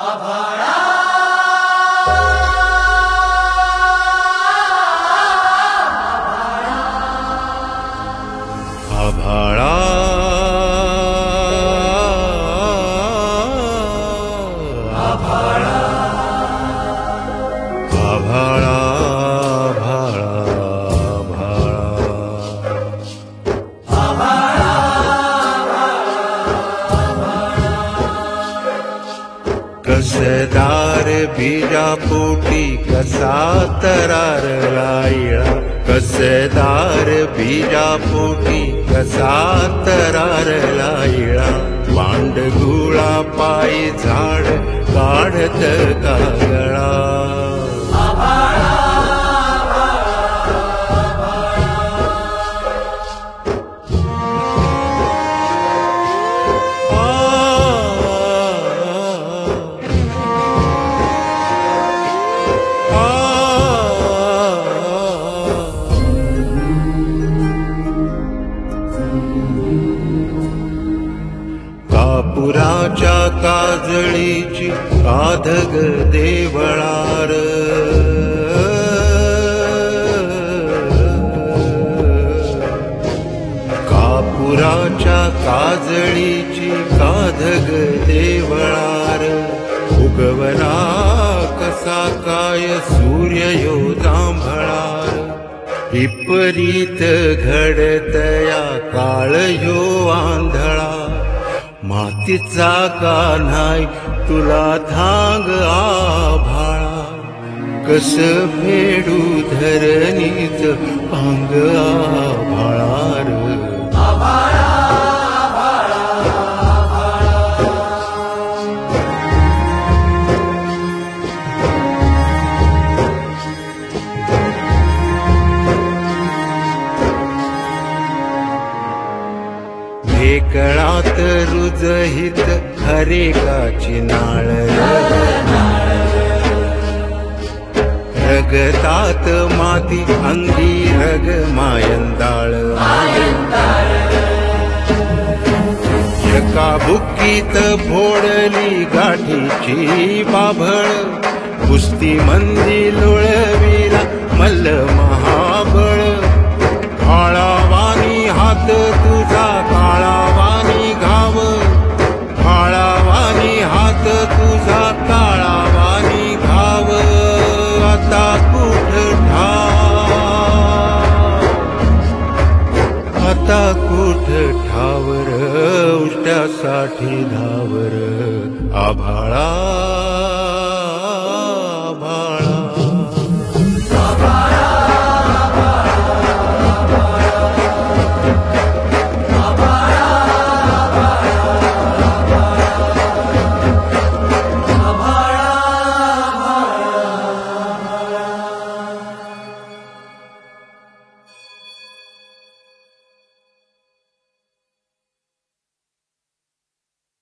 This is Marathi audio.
आभाळा आभाळा आभाळा आभाळा कसदार बीजापोटी कसा तरारला इळा कसदार बीजापोटी कसा तरारला इळा वांडगुळा पायी झाड काढत कागळा कापुराच्या काजळीची काधग देवळार कापुराच्या काजळीची काधग देवळार उगवला कसा काय सूर्य यो जांभळार विपरीत घडतया काळ यो आंधळा मातीचा का नाही तुला धांग आभाळा कस फेडू धरणीच अंग आभाळार आभाळा ढेकळात रुजहित हरेकाची नाळ रगतात माती अंगी रग मायंदाळ एका बुक्कीत फोडली गाठीची बाभळ कुस्ती मंदी लोळविला मल्ल महाबळ काळावानी हात तुझा काळावानी घाव काळावानी हात तुझा काळावानी घाव आता कुठ ठावर उष्ट्यासाठी धावर आभाळा